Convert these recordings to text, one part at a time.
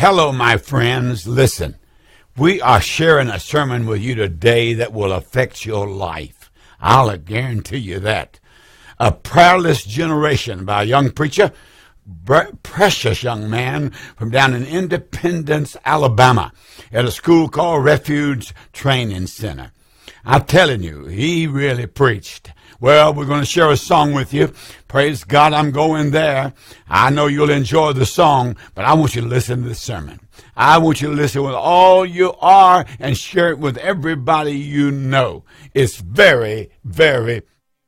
Hello, my friends. Listen, we are sharing a sermon with you today that will affect your life. I'll guarantee you that. A Prayerless Generation by a young preacher, precious young man from down in Independence, Alabama, at a school called Refuge Training Center. I'm telling you, he really preached. Well, we're going to share a song with you. Praise God, I'm going there. I know you'll enjoy the song, but I want you to listen to the sermon. I want you to listen with all you are and share it with everybody you know. It's very, very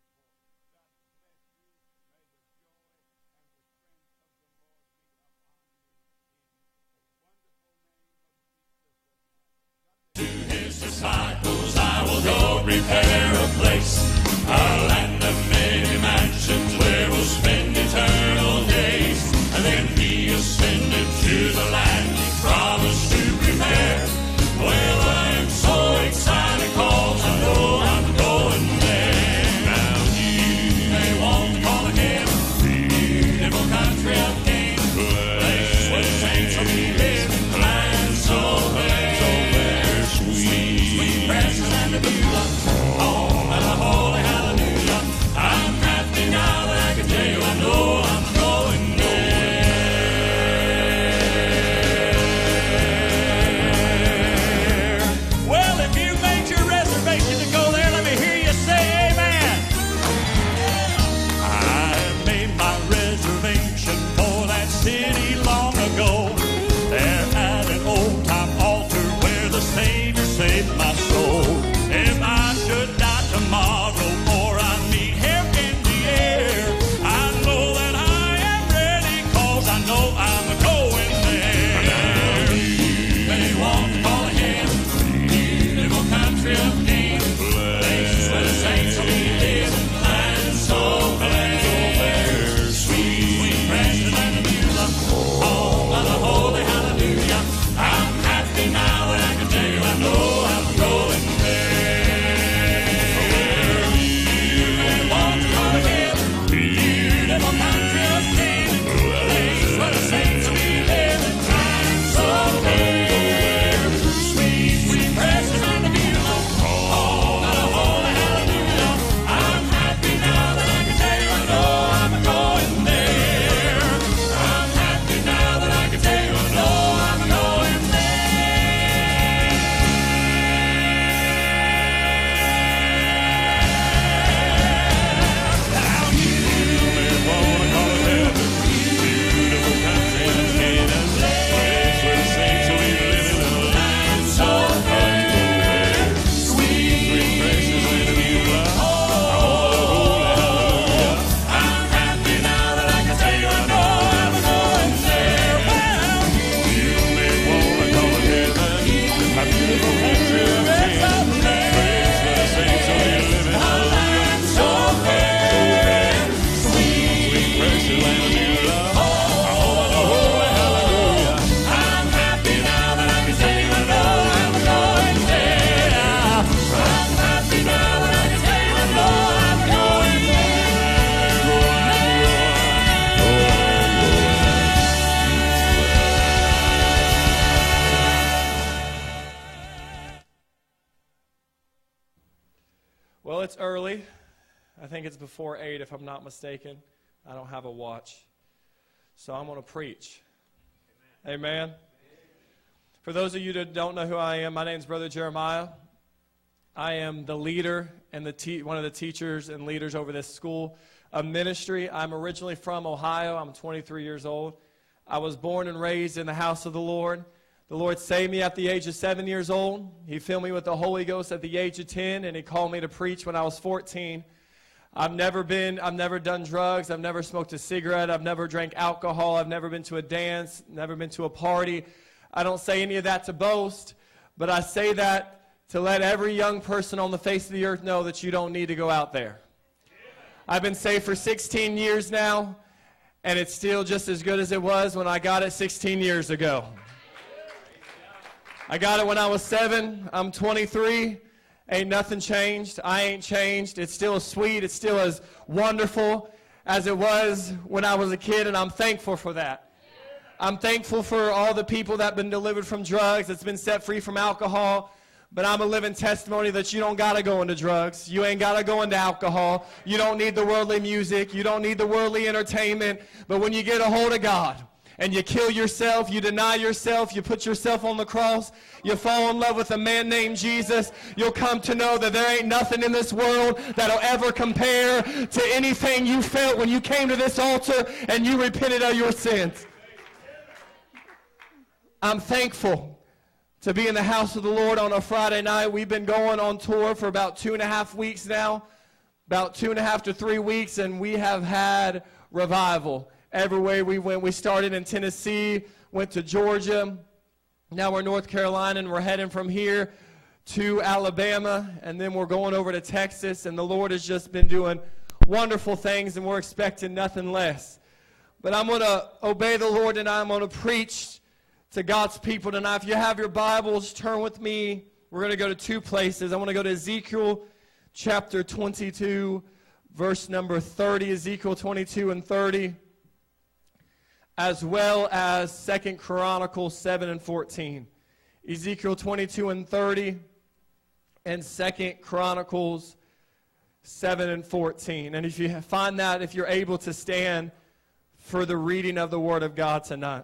disciples, I will go prepare a place, a land of many mansions where we'll spend eternal days. And then he ascended to the land he promised to prepare. Well, I am so excited 'cause I know I'm going there. Now you may want to call it heaven, beautiful country of kings, place where the saints will be living, land so very sweet, precious and the beautiful. Oh, and the holy hallelujah. I'm happy now that I can tell you I know I'm going there. Well, if you made your reservation to go there, let me hear you say amen. I made my reservation for that city long ago. There at an old-time altar where the Savior saved my soul. If I should die tomorrow or I meet him in the air, I know that I am ready 'cause I know I'm going there. Now you may want to call it heaven, beautiful country of kings, place where the saints will be living, land so very sweet, precious and beautiful. Oh, and the holy hallelujah. I'm happy now that I can tell you I know I'm going there. You may want to call it heaven, beautiful country of kings, place where the saints will be living, land so very sweet, precious and beautiful. Oh, and the holy hallelujah. I'm happy now that I can tell you I know I'm going there. I'm happy now that I can tell you I know I'm going there. Now you may wanna call it heaven, beautiful country of Canaan, place where the saints will be living, a land so very sweet, precious and beautiful. Oh, hallelujah. I'm happy now that I can tell you I know I'm going there. Well, you may wanna call it heaven, a beautiful country of Canaan, place where the saints will be living, a land so very sweet, precious and beautiful. Oh, hallelujah. I'm happy now that I can tell you I know I'm going there. I'm happy now that I can tell you I know I'm going Well, it's early. I think it's before 8 if I'm not mistaken. I don't have a watch. So I'm going to preach. Amen. For those of you that don't know who I am, my name is Brother Jeremiah. I am the leader and one of the teachers and leaders over this school of ministry. I'm originally from Ohio. I'm 23 years old. I was born and raised in the house of the Lord. The Lord saved me at the age of 7 years old. He filled me with the Holy Ghost at the age of 10, and He called me to preach when I was 14. I've never done drugs. I've never smoked a cigarette. I've never drank alcohol. I've never been to a dance, never been to a party. I don't say any of that to boast, but I say that to let every young person on the face of the earth know that you don't need to go out there. I've been saved for 16 years now, and it's still just as good as it was when I got it 16 years ago. I got it when I was 7. I'm 23. Ain't nothing changed. I ain't changed. It's still as sweet. It's still as wonderful as it was when I was a kid, and I'm thankful for that. I'm thankful for all the people that have been delivered from drugs, that's been set free from alcohol. But I'm a living testimony that you don't got to go into drugs. You ain't got to go into alcohol. You don't need the worldly music. You don't need the worldly entertainment. But when you get a hold of God and you kill yourself, you deny yourself, you put yourself on the cross, you fall in love with a man named Jesus, you'll come to know that there ain't nothing in this world that'll ever compare to anything you felt when you came to this altar and you repented of your sins. I'm thankful to be in the house of the Lord on a Friday night. We've been going on tour for about 2.5 weeks now, about 2.5 to 3 weeks, and we have had revival everywhere we went. We started in Tennessee, went to Georgia, now we're in North Carolina, and we're heading from here to Alabama, and then we're going over to Texas, and the Lord has just been doing wonderful things, and we're expecting nothing less. But I'm going to obey the Lord, and I'm going to preach to God's people tonight. If you have your Bibles, turn with me. We're going to go to 2 places. I want to go to Ezekiel chapter 22, verse number 30, Ezekiel 22 and 30, as well as 2 Chronicles 7 and 14. Ezekiel 22 and 30 and 2 Chronicles 7 and 14. And if you find that, if you're able to stand for the reading of the Word of God tonight.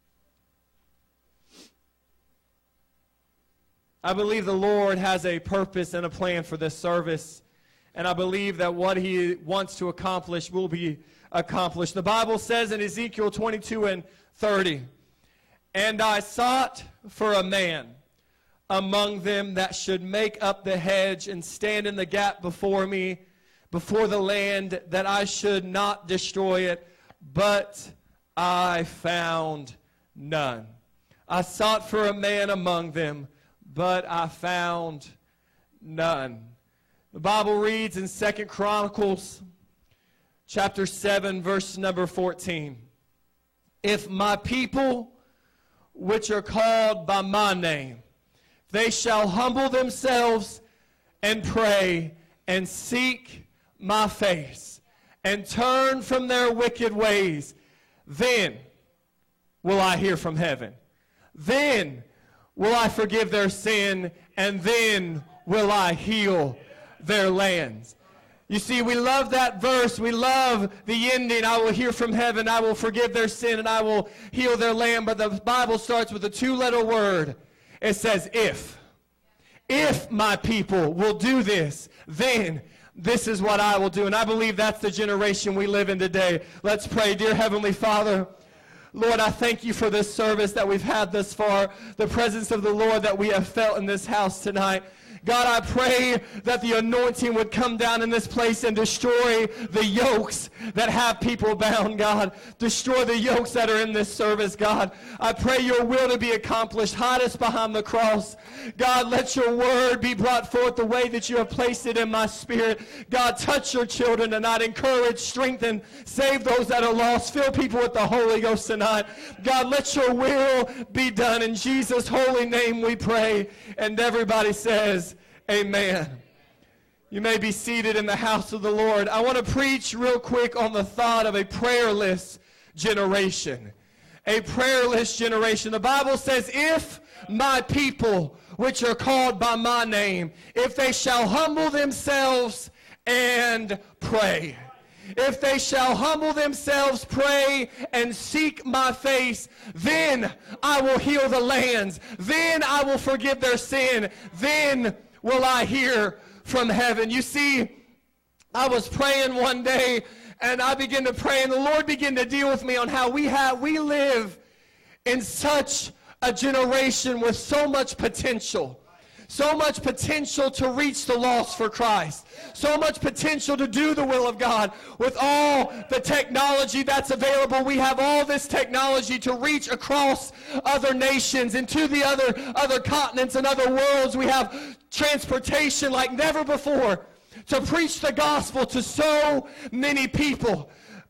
I believe the Lord has a purpose and a plan for this service, and I believe that what He wants to accomplish will be accomplished. The Bible says in Ezekiel 22 and 30, "And I sought for a man among them that should make up the hedge and stand in the gap before me, before the land, that I should not destroy it, but I found none." I sought for a man among them, but I found none. The Bible reads in 2 Chronicles chapter 7, verse number 14. "If my people, which are called by my name, they shall humble themselves and pray and seek my face and turn from their wicked ways, then will I hear from heaven. Then will I forgive their sin, and then will I heal their lands." You see, we love that verse. We love the ending. I will hear from heaven. I will forgive their sin, and I will heal their land. But the Bible starts with a 2-letter word. It says, if. If my people will do this, then this is what I will do. And I believe that's the generation we live in today. Let's pray. Dear Heavenly Father, Lord, I thank you for this service that we've had thus far, the presence of the Lord that we have felt in this house tonight. God, I pray that the anointing would come down in this place and destroy the yokes that have people bound, God. Destroy the yokes that are in this service, God. I pray your will to be accomplished. Hide us behind the cross. God, let your word be brought forth the way that you have placed it in my spirit. God, touch your children tonight. Encourage, strengthen, save those that are lost. Fill people with the Holy Ghost tonight. God, let your will be done. In Jesus' holy name we pray. And everybody says, amen. You may be seated in the house of the Lord. I want to preach real quick on the thought of a prayerless generation. A prayerless generation. The Bible says, if my people, which are called by my name, if they shall humble themselves and pray. If they shall humble themselves, pray, and seek my face, then I will heal the lands. Then I will forgive their sin. Then will I hear from heaven. You see, I was praying one day, and I began to pray, and the Lord began to deal with me on how we live in such a generation with so much potential. So much potential to reach the lost for Christ. So much potential to do the will of God. With all the technology that's available, we have all this technology to reach across other nations and to the other continents and other worlds. We have transportation like never before to preach the gospel to so many people.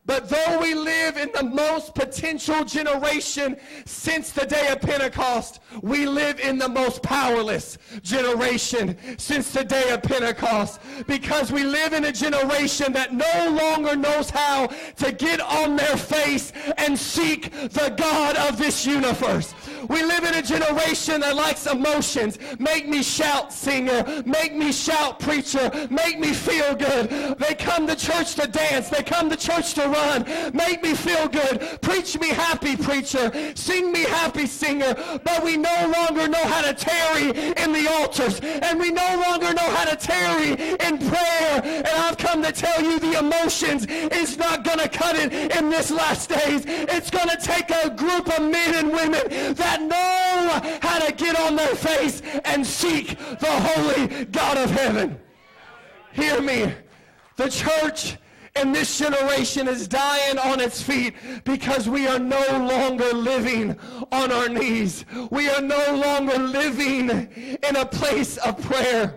But though we live in the most potential generation since the day of Pentecost, we live in the most powerless generation since the day of Pentecost. Because we live in a generation that no longer knows how to get on their face and seek the God of this universe. We live in a generation that likes emotions. Make me shout, singer. Make me shout, preacher. Make me feel good. They come to church to dance. They come to church to run. Make me feel good. Preach me happy, preacher. Sing me happy, singer. But we no longer know how to tarry in the altars. And we no longer know how to tarry in prayer. And I've come to tell you the emotions is not going to cut it in this last days. It's going to take a group of men and women that know how to get on their face and seek the holy God of heaven. Hear me. The church in this generation is dying on its feet because we are no longer living on our knees. We are no longer living in a place of prayer.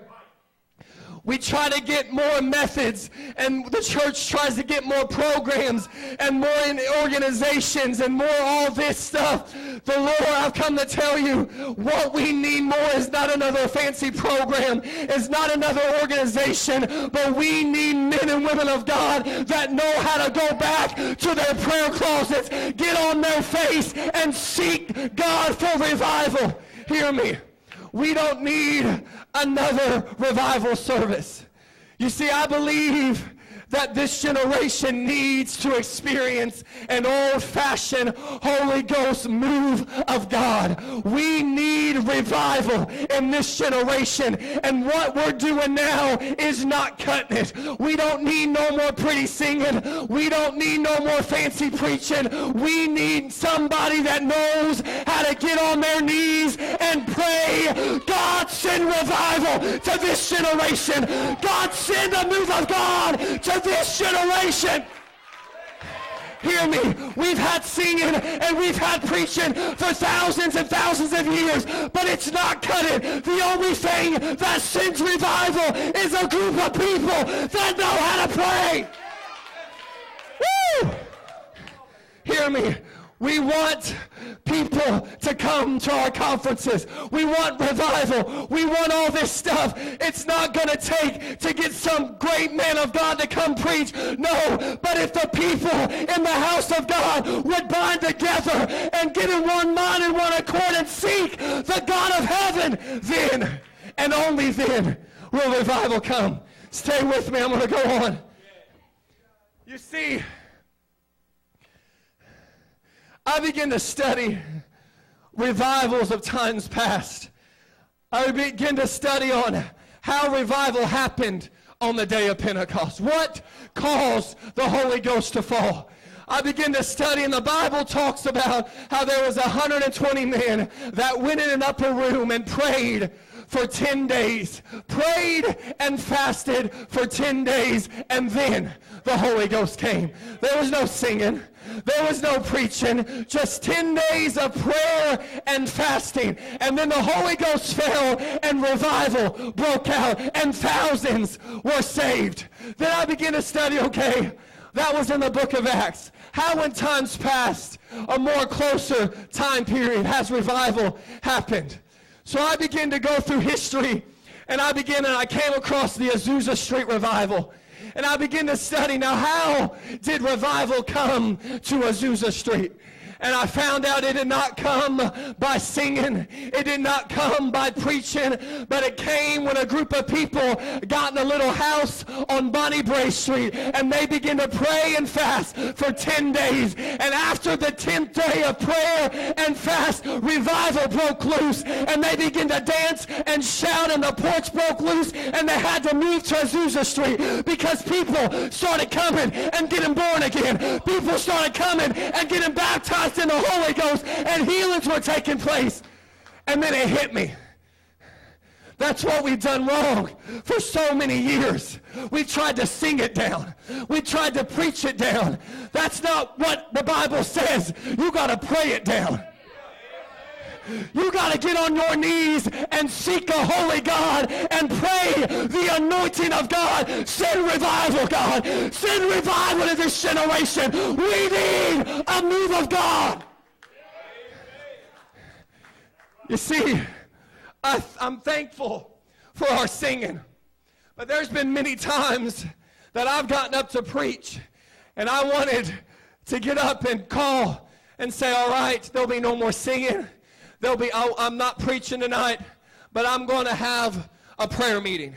We try to get more methods, and the church tries to get more programs and more organizations and more all this stuff. The Lord, I've come to tell you, what we need more is not another fancy program, is not another organization, but we need men and women of God that know how to go back to their prayer closets, get on their face, and seek God for revival. Hear me. We don't need another revival service. You see, I believe that this generation needs to experience an old-fashioned Holy Ghost move of God. We need revival in this generation, and what we're doing now is not cutting it. We don't need no more pretty singing. We don't need no more fancy preaching. We need somebody that knows how to get on their knees and pray. God, send revival to this generation. God, send a move of God to this generation. Hear me. We've had singing and we've had preaching for thousands and thousands of years, but it's not cutting. The only thing that sends revival is a group of people that know how to pray. Woo! Hear me. We want people to come to our conferences. We want revival. We want all this stuff. It's not going to take to get some great man of God to come preach. No, but if the people in the house of God would bind together and get in one mind and one accord and seek the God of heaven, then and only then will revival come. Stay with me. I'm going to go on. You see, I begin to study revivals of times past. I begin to study on how revival happened on the day of Pentecost. What caused the Holy Ghost to fall? I begin to study, and the Bible talks about how there was 120 men that went in an upper room and prayed for 10 days. Prayed and fasted for 10 days, and then the Holy Ghost came. There was no singing. There was no preaching, just 10 days of prayer and fasting. And then the Holy Ghost fell and revival broke out and thousands were saved. Then I began to study, okay, that was in the book of Acts. How in times past, a more closer time period, has revival happened? So I began to go through history, and I came across the Azusa Street revival. And I began to study, now how did revival come to Azusa Street? And I found out it did not come by singing. It did not come by preaching. But it came when a group of people got in a little house on Bonnie Bray Street. And they began to pray and fast for 10 days. And after the 10th day of prayer and fast, revival broke loose. And they began to dance and shout. And the porch broke loose. And they had to move to Azusa Street because people started coming and getting born again. People started coming and getting baptized in the Holy Ghost, and healings were taking place. And then it hit me. That's what we've done wrong for so many years. We tried to sing it down. We tried to preach it down. That's not what the Bible says. You got to pray it down. You got to get on your knees and seek a holy God and pray the anointing of God. Send revival, God. Send revival to this generation. We need a move of God. You see, I'm thankful for our singing. But there's been many times that I've gotten up to preach and I wanted to get up and call and say, all right, there'll be no more singing. I'm not preaching tonight, but I'm going to have a prayer meeting.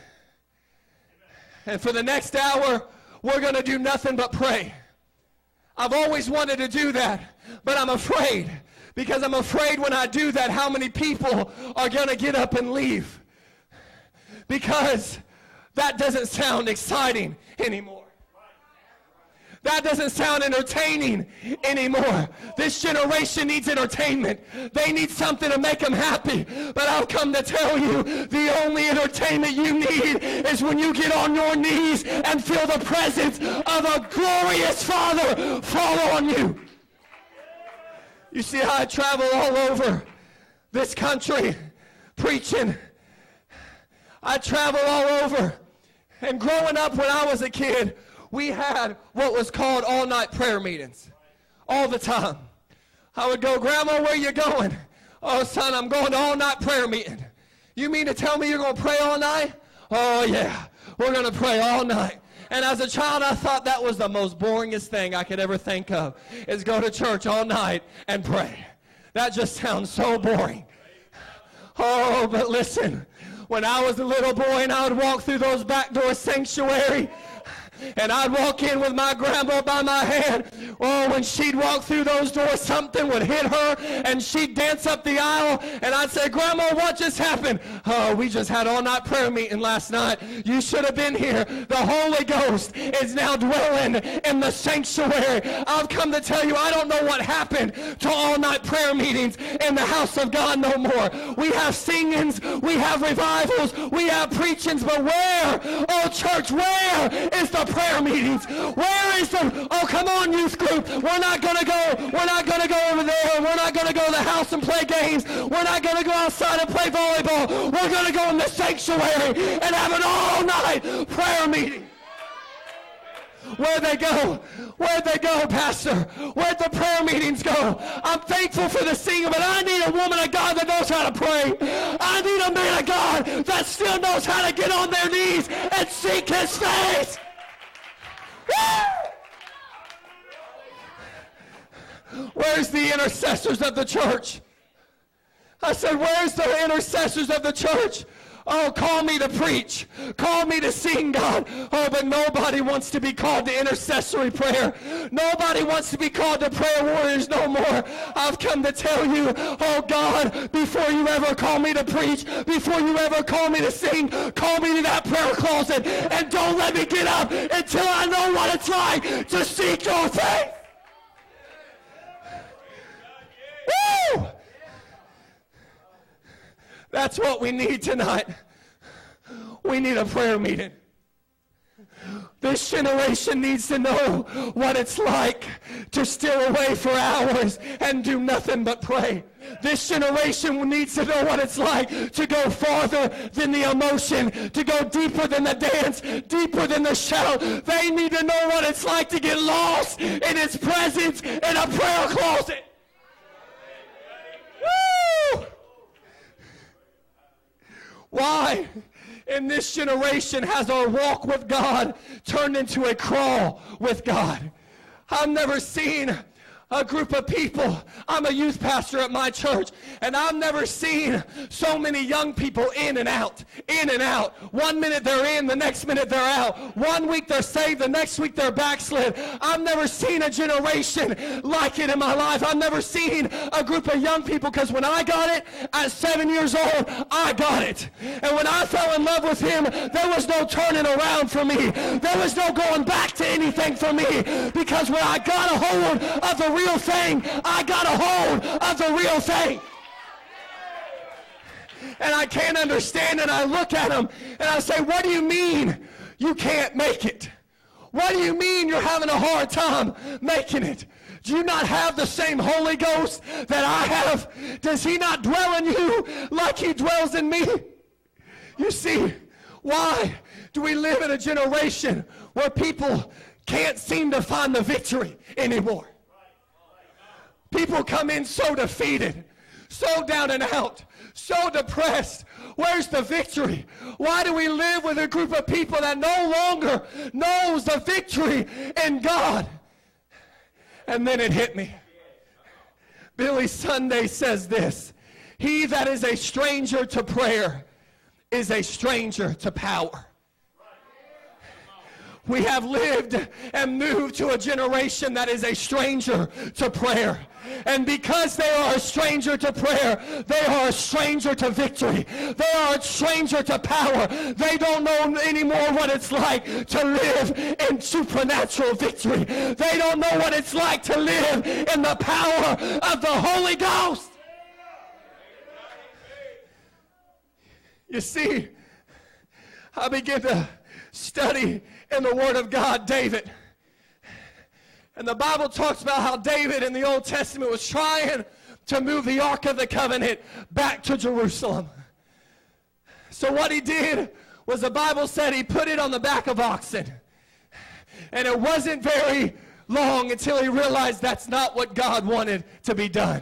And for the next hour, we're going to do nothing but pray. I've always wanted to do that, but I'm afraid. Because I'm afraid when I do that, how many people are going to get up and leave. Because that doesn't sound exciting anymore. That doesn't sound entertaining anymore. This generation needs entertainment. They need something to make them happy. But I've come to tell you, the only entertainment you need is when you get on your knees and feel the presence of a glorious Father fall on you. You see, I travel all over this country preaching. I travel all over. And growing up when I was a kid, we had what was called all-night prayer meetings all the time. I would go, Grandma, where you going? Oh, son, I'm going to all-night prayer meeting. You mean to tell me you're going to pray all night? Oh, yeah, we're going to pray all night. And as a child, I thought that was the most boringest thing I could ever think of, is go to church all night and pray. That just sounds so boring. Oh, but listen, when I was a little boy and I would walk through those back door sanctuary, and I'd walk in with my grandma by my hand. Oh, when she'd walk through those doors, something would hit her, and she'd dance up the aisle, and I'd say, Grandma, what just happened? Oh, we just had all-night prayer meeting last night. You should have been here. The Holy Ghost is now dwelling in the sanctuary. I've come to tell you, I don't know what happened to all-night prayer meetings in the house of God no more. We have singings, we have revivals, we have preachings, but where, oh church, where is the prayer meetings? Where is the, oh come on youth group, we're not going to go over there, we're not going to go to the house and play games, we're not going to go outside and play volleyball, we're going to go in the sanctuary and have an all-night prayer meeting. Where'd they go? Where'd they go, Pastor? Where'd the prayer meetings go? I'm thankful for the singing, but I need a woman of God that knows how to pray. I need a man of God that still knows how to get on their knees and seek his face. Where's the intercessors of the church? I said, where's the intercessors of the church? Oh, call me to preach. Call me to sing, God. Oh, but nobody wants to be called to intercessory prayer. Nobody wants to be called to prayer warriors no more. I've come to tell you, oh God, before you ever call me to preach, before you ever call me to sing, call me to that prayer closet and don't let me get up until I know what it's like to seek your faith. Woo! That's what we need tonight. We need a prayer meeting. This generation needs to know what it's like to steal away for hours and do nothing but pray. This generation needs to know what it's like to go farther than the emotion, to go deeper than the dance, deeper than the shout. They need to know what it's like to get lost in His presence in a prayer closet. Woo! Why in this generation has our walk with God turned into a crawl with God? I've never seen a group of people. I'm a youth pastor at my church, and I've never seen so many young people in and out, in and out. 1 minute they're in, the next minute they're out. 1 week they're saved, the next week they're backslid. I've never seen a generation like it in my life. I've never seen a group of young people, because when I got it at 7 years old, I got it. And when I fell in love with Him, there was no turning around for me. There was no going back to anything for me, because when I got a hold of the real thing, I got a hold of the real thing. And I can't understand, and I look at them and I say, what do you mean you can't make it? What do you mean you're having a hard time making it? Do you not have the same Holy Ghost that I have? Does he not dwell in you like he dwells in me? You see, why do we live in a generation where people can't seem to find the victory anymore? People come in so defeated, so down and out, so depressed. Where's the victory? Why do we live with a group of people that no longer knows the victory in God? And then it hit me. Billy Sunday says this: he that is a stranger to prayer is a stranger to power. We have lived and moved to a generation that is a stranger to prayer. And because they are a stranger to prayer, they are a stranger to victory. They are a stranger to power. They don't know anymore what it's like to live in supernatural victory. They don't know what it's like to live in the power of the Holy Ghost. You see, I began to study in the Word of God, David. And the Bible talks about how David in the Old Testament was trying to move the Ark of the Covenant back to Jerusalem. So what he did was, the Bible said, he put it on the back of oxen. And it wasn't very long until he realized that's not what God wanted to be done.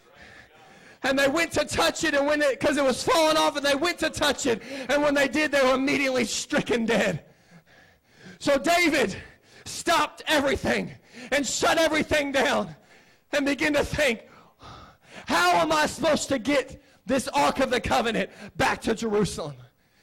And they went to touch it, and when because it was falling off, and they went to touch it, and when they did, they were immediately stricken dead. So David stopped everything and shut everything down and began to think, how am I supposed to get this Ark of the Covenant back to Jerusalem?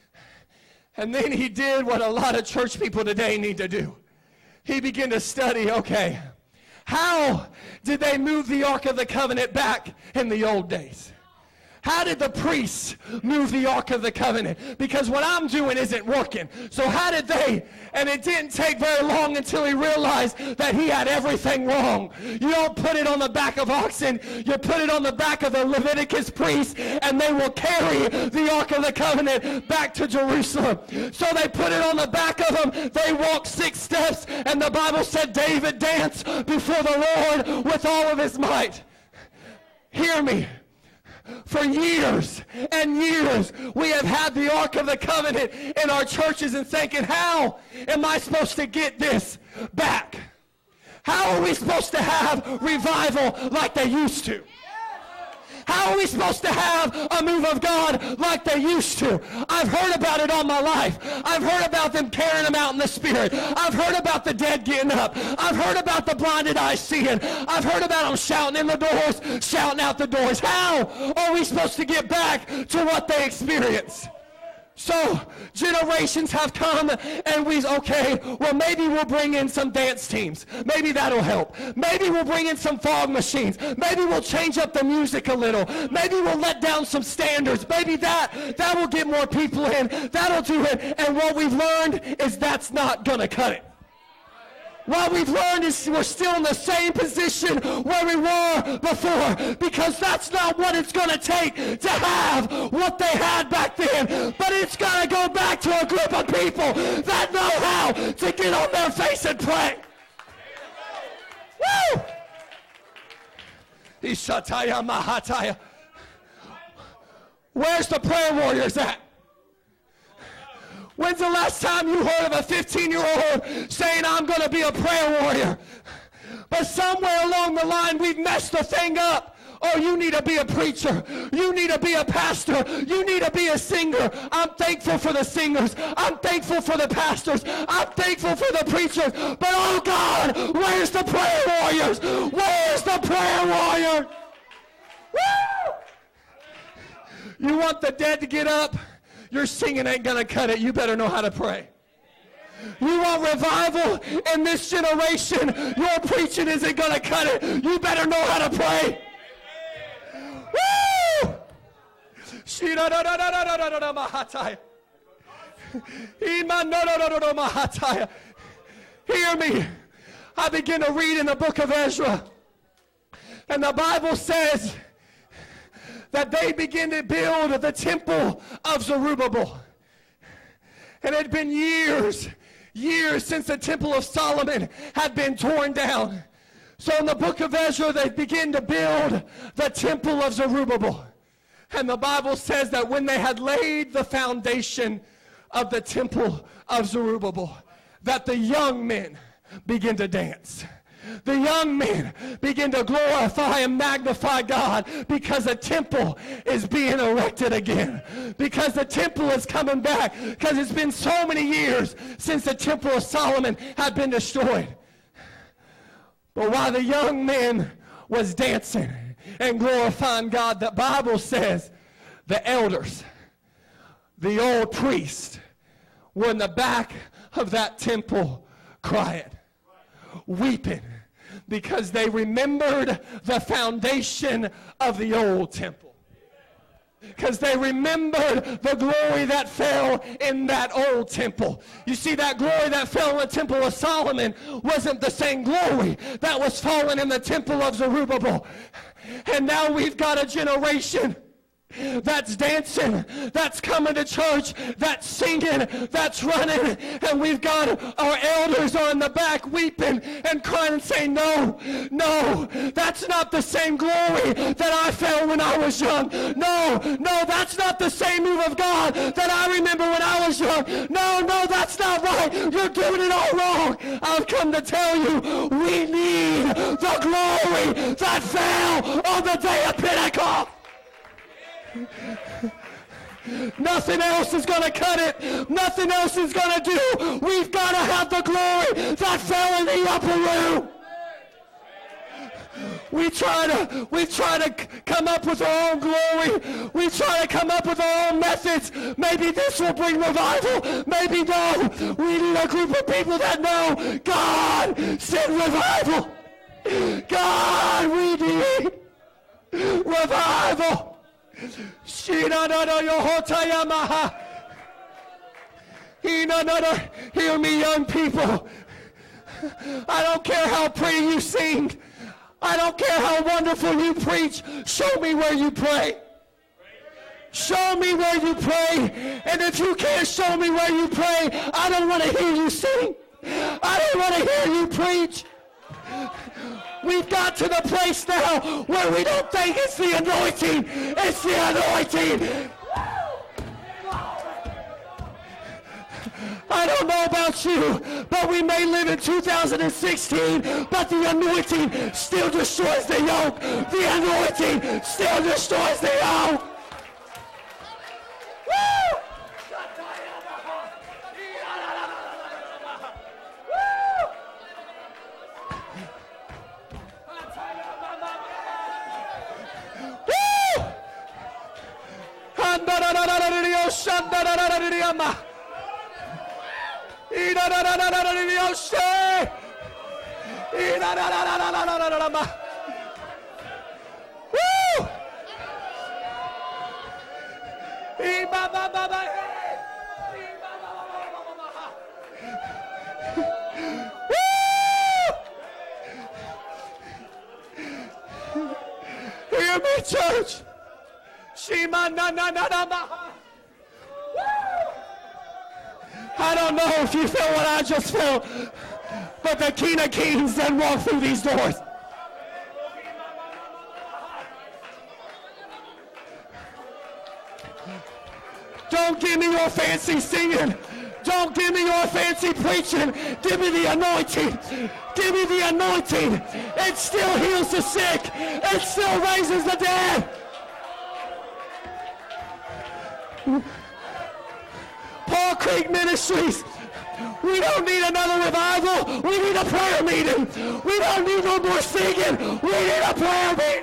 And then he did what a lot of church people today need to do. He began to study, okay, how did they move the Ark of the Covenant back in the old days? How did the priests move the Ark of the Covenant? Because what I'm doing isn't working. So how did they? And it didn't take very long until he realized that he had everything wrong. You don't put it on the back of oxen. You put it on the back of the Leviticus priests, and they will carry the Ark of the Covenant back to Jerusalem. So they put it on the back of them. They walked 6 steps, and the Bible said David danced before the Lord with all of his might. Hear me. For years and years, we have had the Ark of the Covenant in our churches and thinking, how am I supposed to get this back? How are we supposed to have revival like they used to? How are we supposed to have a move of God like they used to? I've heard about it all my life. I've heard about them carrying them out in the Spirit. I've heard about the dead getting up. I've heard about the blinded eyes seeing. I've heard about them shouting in the doors, shouting out the doors. How are we supposed to get back to what they experienced? So generations have come, and okay, well, maybe we'll bring in some dance teams. Maybe that'll help. Maybe we'll bring in some fog machines. Maybe we'll change up the music a little. Maybe we'll let down some standards. Maybe that will get more people in. That'll do it. And what we've learned is that's not going to cut it. What we've learned is we're still in the same position where we were before, because that's not what it's going to take to have what they had back then. But it's got to go back to a group of people that know how to get on their face and pray. Woo! Ishataya Mahataya. Where's the prayer warriors at? When's the last time you heard of a 15-year-old saying, I'm going to be a prayer warrior? But somewhere along the line, we've messed the thing up. Oh, you need to be a preacher. You need to be a pastor. You need to be a singer. I'm thankful for the singers. I'm thankful for the pastors. I'm thankful for the preachers. But oh God, where's the prayer warriors? Where's the prayer warrior? Woo! You want the dead to get up? Your singing ain't going to cut it. You better know how to pray. You want revival in this generation? Your preaching isn't going to cut it. You better know how to pray. Woo! Hear me. I begin to read in the book of Ezra. And the Bible says that they begin to build the temple of Zerubbabel. And it had been years since the temple of Solomon had been torn down. So in the book of Ezra, they begin to build the temple of Zerubbabel. And the Bible says that when they had laid the foundation of the temple of Zerubbabel, that the young men begin to dance. The young men begin to glorify and magnify God because the temple is being erected again. Because the temple is coming back. Because it's been so many years since the temple of Solomon had been destroyed. But while the young men was dancing and glorifying God, the Bible says the elders, the old priests, were in the back of that temple crying, weeping, because they remembered the foundation of the old temple. Because they remembered the glory that fell in that old temple. You see, that glory that fell in the temple of Solomon wasn't the same glory that was falling in the temple of Zerubbabel. And now we've got a generation that's dancing, that's coming to church, that's singing, that's running, and we've got our elders on the back weeping and crying and saying, no, that's not the same glory that I felt when I was young. No, that's not the same move of God that I remember when I was young. No, that's not right. You're doing it all wrong. I've come to tell you, we need the glory that fell on the day of Pentecost. Nothing else is going to cut it. Nothing else is going to do. We've got to have the glory that fell in the upper room. We try to come up with our own glory. We try to come up with our own methods. Maybe this will bring revival. Maybe no. We need a group of people that know God sent revival. God, we need revival. Hear me, young people. I don't care how pretty you sing. I don't care how wonderful you preach. Show me where you pray. Show me where you pray. And if you can't show me where you pray, I don't want to hear you sing. I don't want to hear you preach. We've got to the place now where we don't think it's the anointing. It's the anointing. I don't know about you, but we may live in 2016, but the anointing still destroys the yoke. The anointing still destroys the yoke. Woo! Hear me, church. I don't know if you felt what I just felt, but the King of Kings then walked through these doors. Don't give me your fancy singing. Don't give me your fancy preaching. Give me the anointing. Give me the anointing. It still heals the sick. It still raises the dead. Paul Creek Ministries. We don't need another revival. We need a prayer meeting. We don't need no more singing. We need a prayer meeting.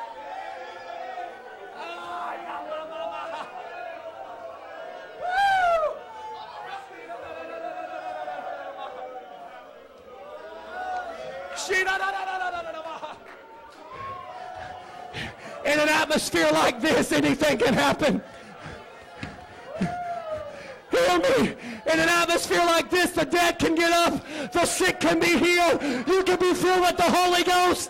In an atmosphere like this, anything can happen. Hear me. In an atmosphere like this, the dead can get up. The sick can be healed. You can be filled with the Holy Ghost.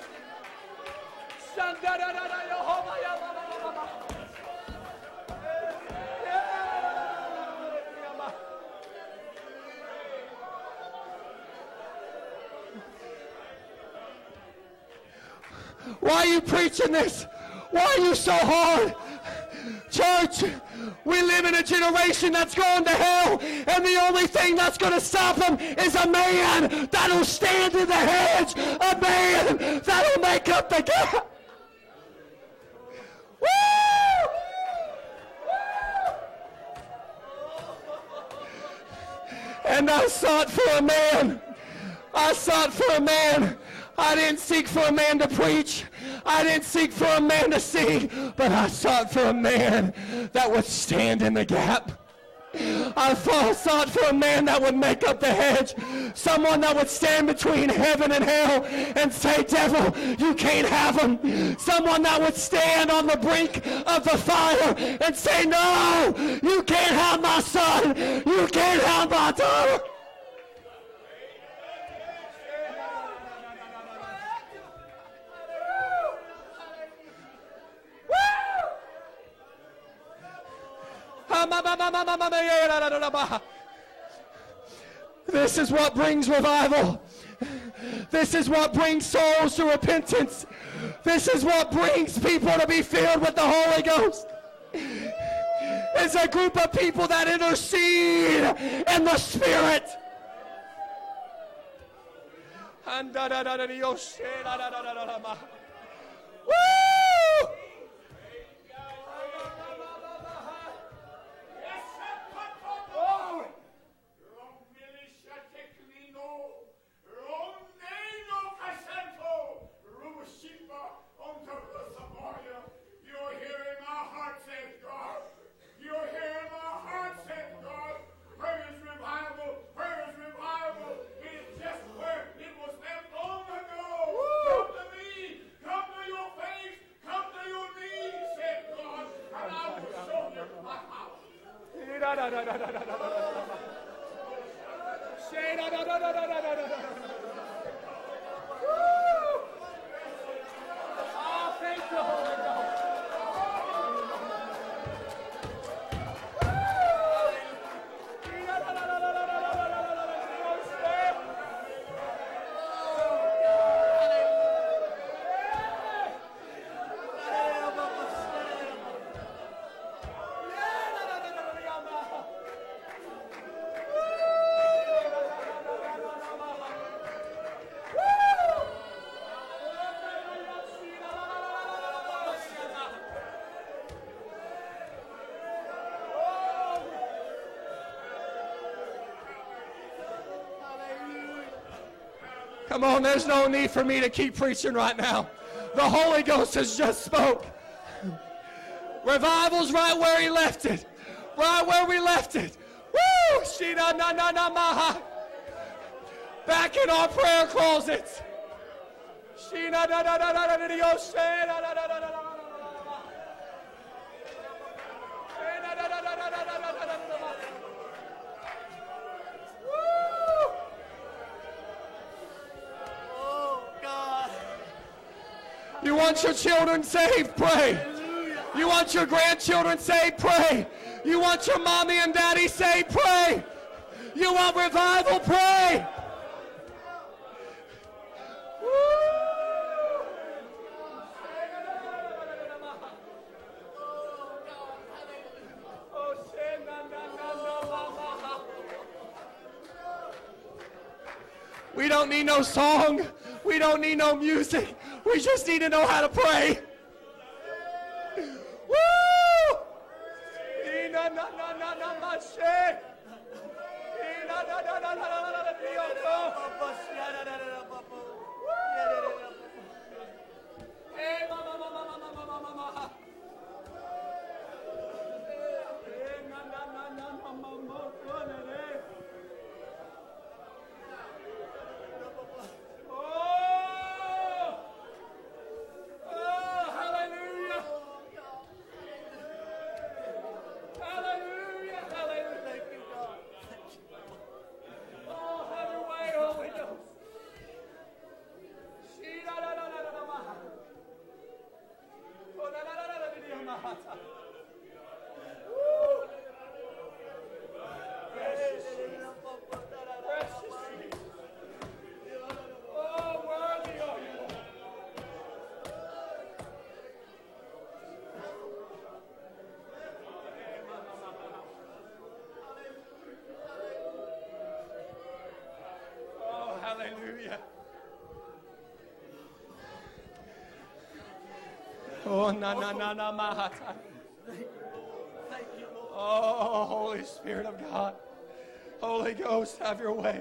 Why are you preaching this? Why are you so hard? Church, we live in a generation that's going to hell, and the only thing that's going to stop them is a man that'll stand in the hedge, a man that'll make up the gap. Woo! And I sought for a man. I sought for a man. I didn't seek for a man to preach. I didn't seek for a man to sing, but I sought for a man that would stand in the gap. I sought for a man that would make up the hedge, someone that would stand between heaven and hell and say, devil, you can't have him. Someone that would stand on the brink of the fire and say, no, you can't have my son. You can't have my daughter. This is what brings revival. This is what brings souls to repentance. This is what brings people to be filled with the Holy Ghost. It's a group of people that intercede in the Spirit. Woo! Come on, there's no need for me to keep preaching right now. The Holy Ghost has just spoke. Revival's right where he left it. Right where we left it. Woo! Shina na na na maha. Back in our prayer closets. Shina na na na na na na na na na na. You want your children saved? Pray. You want your grandchildren saved? Pray. You want your mommy and daddy saved? Pray. You want revival? Pray. We don't need no song. We don't need no music. We just need to know how to pray. Woo! Hallelujah. Oh, na na na na mahata. Oh, Holy Spirit of God. Holy Ghost, have your way.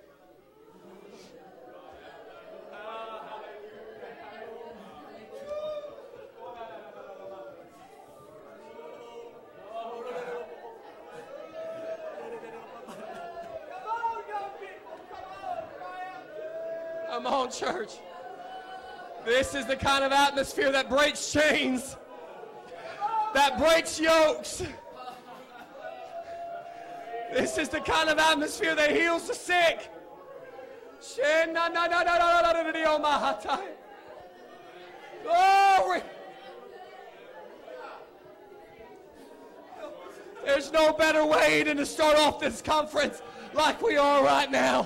Come on, church. This is the kind of atmosphere that breaks chains, that breaks yokes. This is the kind of atmosphere that heals the sick. Glory. There's no better way than to start off this conference like we are right now.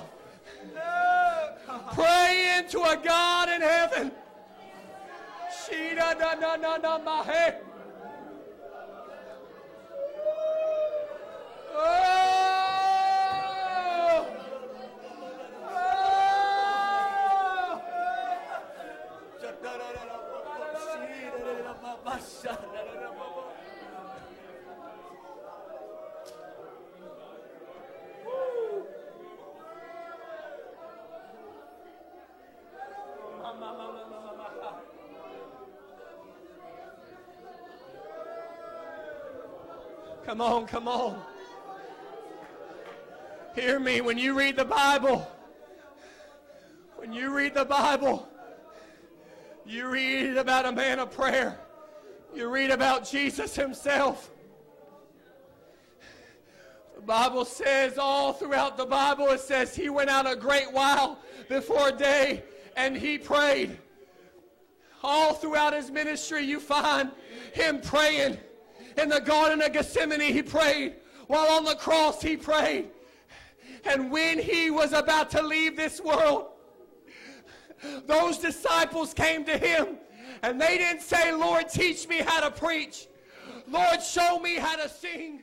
Pray into a God in heaven. Come on, come on. Hear me. When you read the Bible, you read about a man of prayer. You read about Jesus himself. The Bible says, all throughout the Bible, it says he went out a great while before day and he prayed. All throughout his ministry, you find him praying. In the Garden of Gethsemane, he prayed. While on the cross, he prayed. And when he was about to leave this world, those disciples came to him. And they didn't say, Lord, teach me how to preach. Lord, show me how to sing.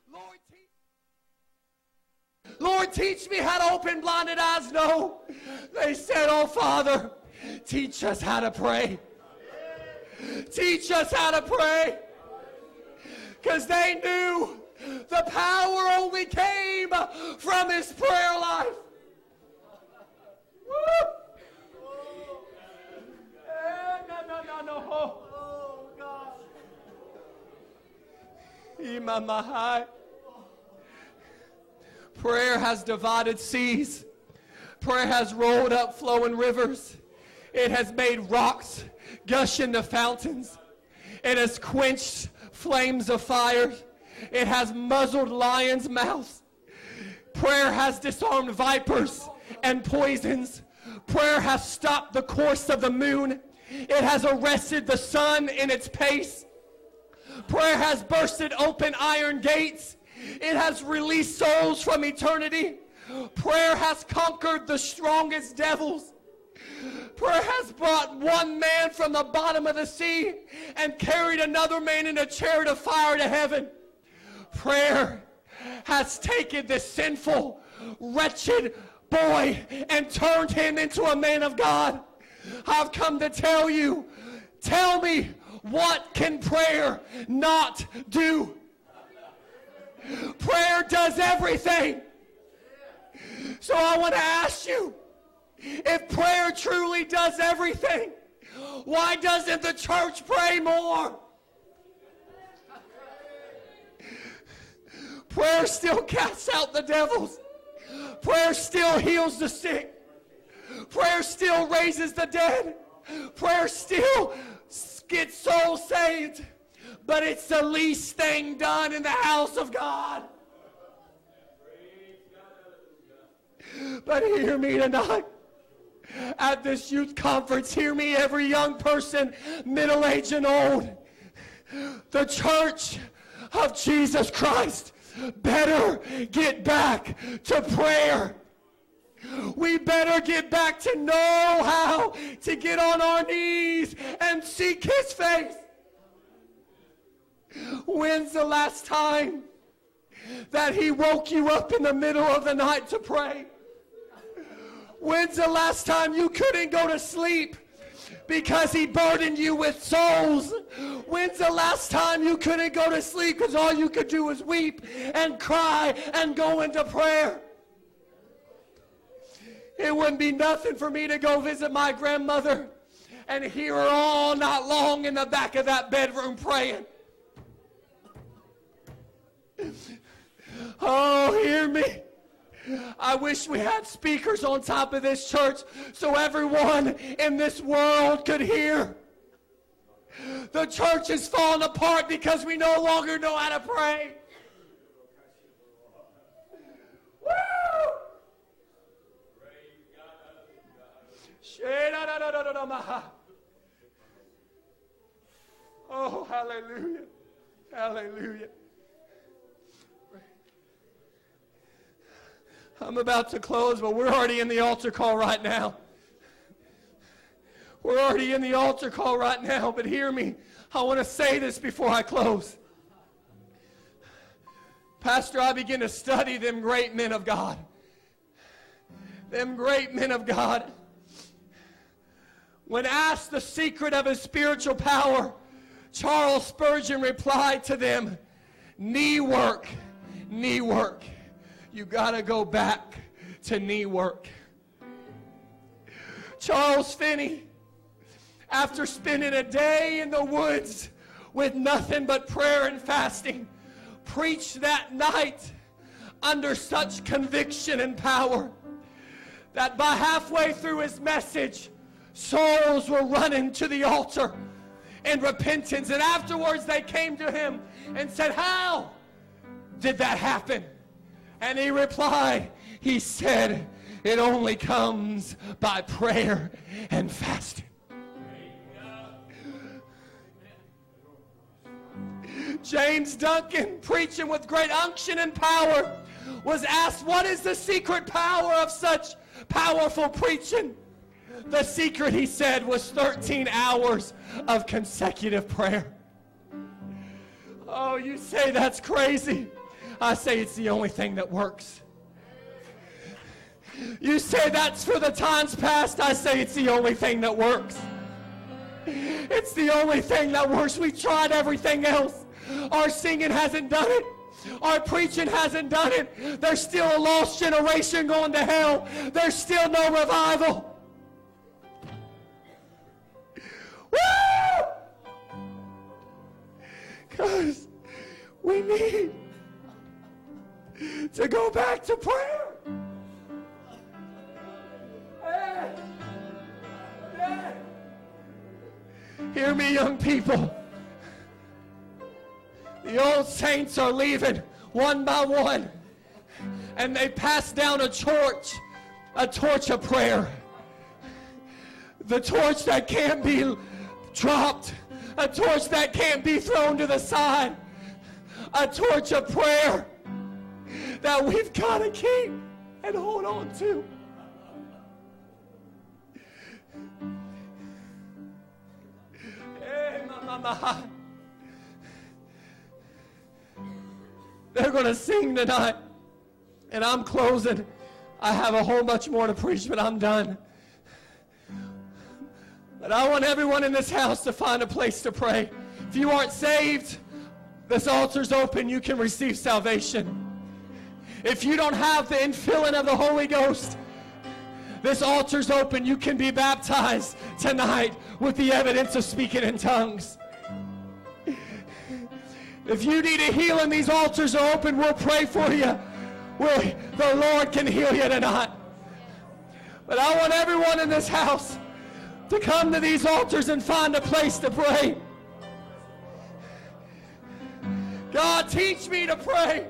Lord, teach me how to open blinded eyes. No. They said, oh, Father, teach us how to pray. Teach us how to pray. Because they knew the power only came from his prayer life. Woo! No. Oh, God. Prayer has divided seas. Prayer has rolled up flowing rivers. It has made rocks gush into fountains. It has quenched flames of fire. It has muzzled lions' mouths. Prayer has disarmed vipers and poisons. Prayer has stopped the course of the moon. It has arrested the sun in its pace. Prayer has bursted open iron gates. It has released souls from eternity. Prayer has conquered the strongest devils. Prayer has brought one man from the bottom of the sea and carried another man in a chariot of fire to heaven. Prayer has taken this sinful, wretched boy and turned him into a man of God. I've come to tell you, tell me, what can prayer not do? Prayer does everything. So I want to ask you, if prayer truly does everything, why doesn't the church pray more? Prayer still casts out the devils. Prayer still heals the sick. Prayer still raises the dead. Prayer still gets souls saved. But it's the least thing done in the house of God. But hear me tonight. At this youth conference, hear me, every young person, middle-aged and old. The church of Jesus Christ better get back to prayer. We better get back to know how to get on our knees and seek his face. When's the last time that he woke you up in the middle of the night to pray? When's the last time you couldn't go to sleep because he burdened you with souls? When's the last time you couldn't go to sleep because all you could do was weep and cry and go into prayer? It wouldn't be nothing for me to go visit my grandmother and hear her all night long in the back of that bedroom praying. Oh, hear me. I wish we had speakers on top of this church so everyone in this world could hear. The church is falling apart because we no longer know how to pray. Woo! Oh, hallelujah. Hallelujah. I'm about to close, but we're already in the altar call right now. We're already in the altar call right now, but hear me. I want to say this before I close. Pastor, I begin to study them great men of God. Them great men of God. When asked the secret of his spiritual power, Charles Spurgeon replied to them, knee work, knee work. You got to go back to knee work. Charles Finney, after spending a day in the woods with nothing but prayer and fasting, preached that night under such conviction and power that by halfway through his message, souls were running to the altar in repentance. And afterwards they came to him and said, how did that happen? And he replied, he said, it only comes by prayer and fasting. James Duncan, preaching with great unction and power, was asked, what is the secret power of such powerful preaching? The secret, he said, was 13 hours of consecutive prayer. Oh, you say that's crazy. I say it's the only thing that works. You say that's for the times past. I say it's the only thing that works. It's the only thing that works. We've tried everything else. Our singing hasn't done it. Our preaching hasn't done it. There's still a lost generation going to hell. There's still no revival. Woo! Because we need to go back to prayer. Hey. Hey. Hear me, young people. The old saints are leaving one by one, and they pass down a torch of prayer. The torch that can't be dropped, a torch that can't be thrown to the side, a torch of prayer that we've got to keep and hold on to. Hey, mama. They're going to sing tonight, and I'm closing. I have a whole bunch more to preach, but I'm done. But I want everyone in this house to find a place to pray. If you aren't saved, this altar's open. You can receive salvation. If you don't have the infilling of the Holy Ghost, this altar's open. You can be baptized tonight with the evidence of speaking in tongues. If you need a healing, these altars are open. We'll pray for you. The Lord can heal you tonight. But I want everyone in this house to come to these altars and find a place to pray. God, teach me to pray.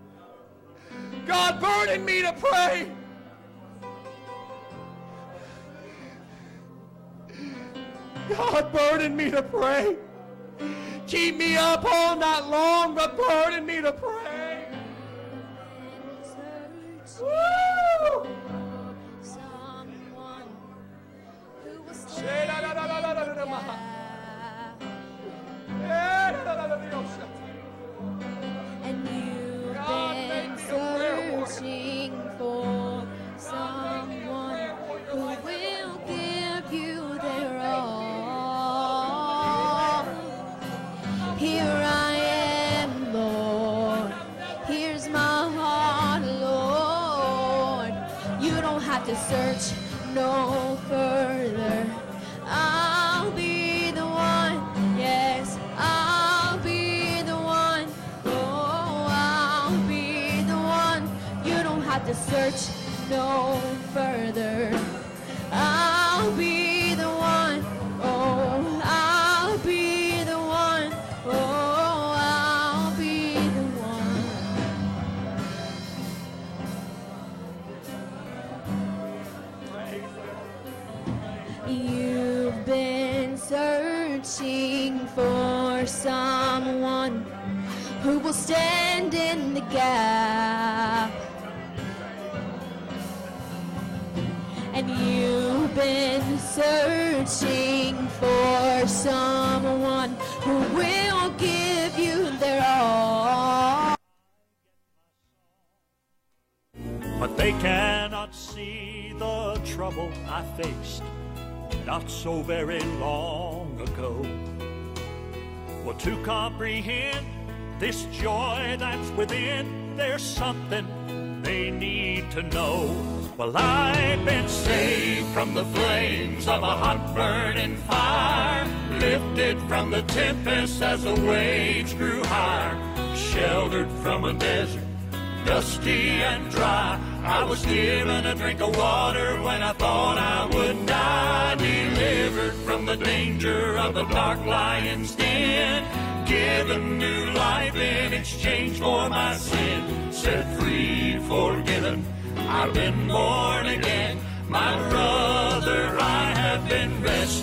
God, burden me to pray. God, burden me to pray. Keep me up all night long, but burden me to pray. Woo! Someone who was and you've been searching for someone to search no further. I'll be the one, yes, I'll be the one. Oh, I'll be the one. You don't have to search no further. I'll be the one. Oh, I'll be the one. Oh, I'll be the one. You've been searching for someone who will stand in the gap. And you've been searching for someone who will give you their all. But they cannot see the trouble I faced not so very long ago. Well, to comprehend this joy that's within, there's something they need to know. Well, I've been saved from the flames of a hot burning fire, lifted from the tempest as the waves grew higher, sheltered from a desert, dusty and dry. I was given a drink of water when I thought I would die, delivered from the danger of the dark lion's den, given new life in exchange for my sin, set free, forgiven, I've been born again. My brother, I have been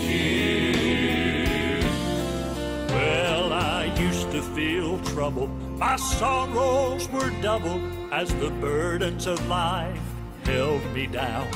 rescued. Well, I used to feel troubled. My sorrows were doubled as the burdens of life held me down.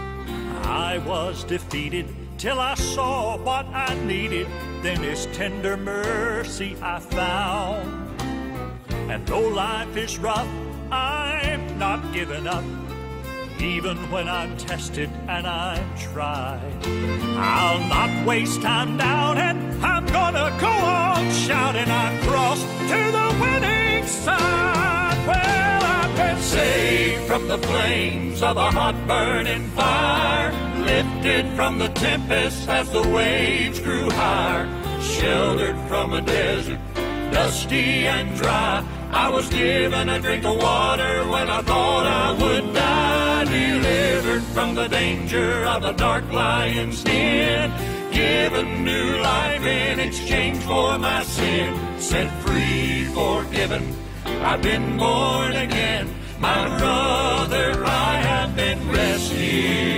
I was defeated till I saw what I needed. Then His tender mercy I found. And though life is rough, I'm not giving up. Even when I'm tested and I'm tried, I'll not waste time down, and I'm gonna go on shouting. I crossed to the winning side. Well, I've been saved from the flames of a hot burning fire, lifted from the tempest as the waves grew higher, sheltered from a desert, dusty and dry. I was given a drink of water when I thought I would die, delivered from the danger of the dark lion's den, given new life in exchange for my sin, set free, forgiven, I've been born again. My brother, I have been rescued.